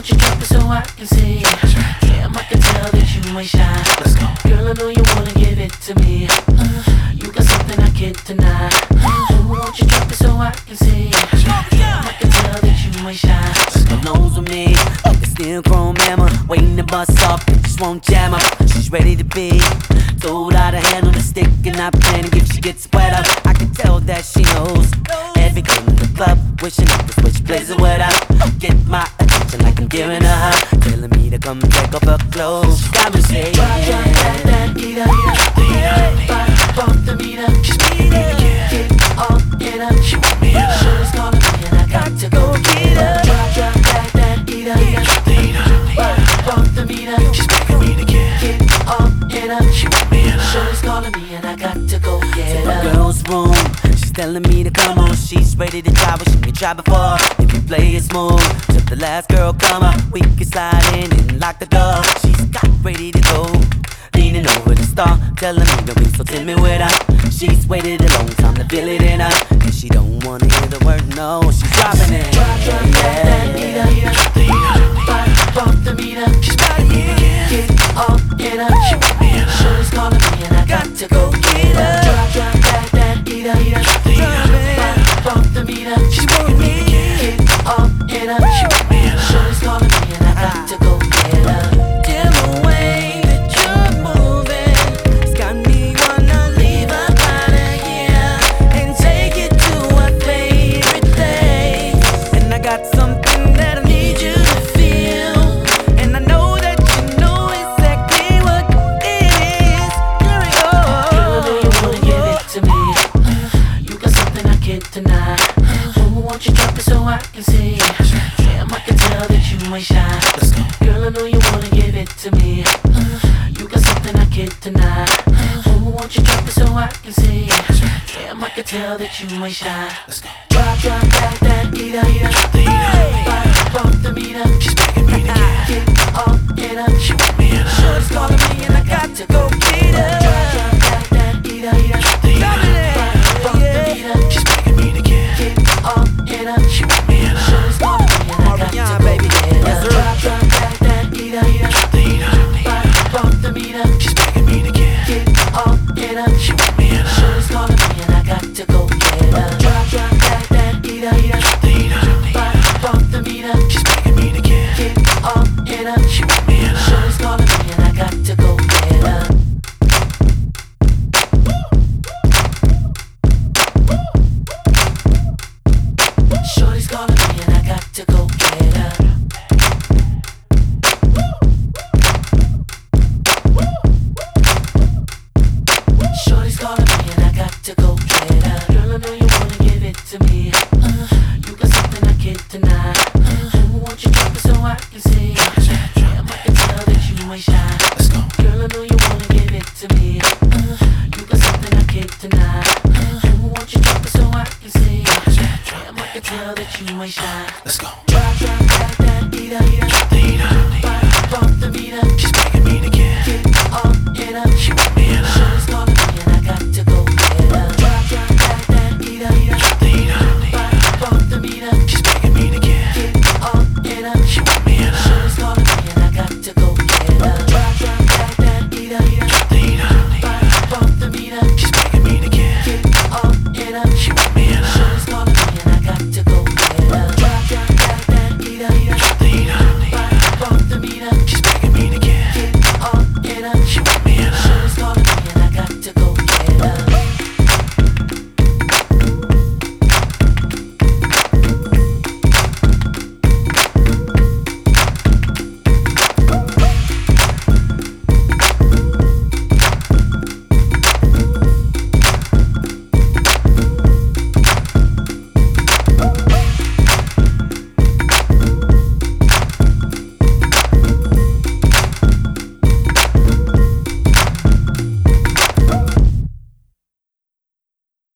won't you drop it so I can see? Damn, I can tell that you ain't shy. Let's go. Girl, I know you wanna give it to me. You got something I can't deny. Won't you drop it so I can see? Damn, I can tell that you ain't shy. She knows with me, like a steel chrome hammer, waiting to bust off, just won't jam her. She's ready to be told how to handle the stick, and I panic if she gets wet up. I can tell that she knows every girl in the club, wishing I could switch places with her. Get my attention like I'm giving her high, telling me to come take off her clothes. She got me saying, that heater, pop off the meter. She's making me get all in her. She want me in her. Shorty's calling me and I got to go get her. Drop that heater, pop off the meter. She's making me get all in her. She want me in her. Shorty's calling me and I got to go get her. My girl's room, she's telling me to come on. She's ready to try what she can try before. If you play it smooth, till the last girl come up, we can slide in and lock the door. She's got ready to go, leaning over the star, telling me don't be so timid with her. She's waited a long time to feel it in her, and she don't wanna hear the word no. She's dropping it. Drop that heater, pop off the meter. She's making me get all in her. She want me in her. Shorty's calling me and I got to go get her. Drop that heater, pop off the meter. She's making me get all in her. She want me in her. Shorty's calling me and I got to go get her. Damn, the way that you're moving, it's got me wanna leave up out of here and take it to our favorite place. And I got something that I need you to feel, and I know that you know exactly what it is. Here we go. Girl, I know you wanna give it to me. You got something I can't deny. Won't you drop it so I can see? Damn, I can tell that you ain't shy. Girl, I know you wanna give it to me. You got something I can't deny. Won't you drop it so I can see? Damn, I can tell that you ain't shy. Drop that heater, pop off the meter. She's making me get all in her. She want me in her. Shorty's calling me and I got to go get her. Drop that heater, pop off the meter. She's making me get all in her. She want me in her. Shorty's calling me and I got to go get her. Drop that heater, pop off the meter. She's making me get all in her. She want me in her. Shorty's calling me and I got to go get her. Drop that heater, pop off the meter. She's making me get all in her. She want me in her. Shorty's calling me and I got to go get her. Shorty's calling me and I got to go get her. Shorty's calling me and I got to go get her. Girl, I know you wanna give it to me. You got something I can't deny. Won't you drop it so I can see? Damn, I can tell that you ain't shy.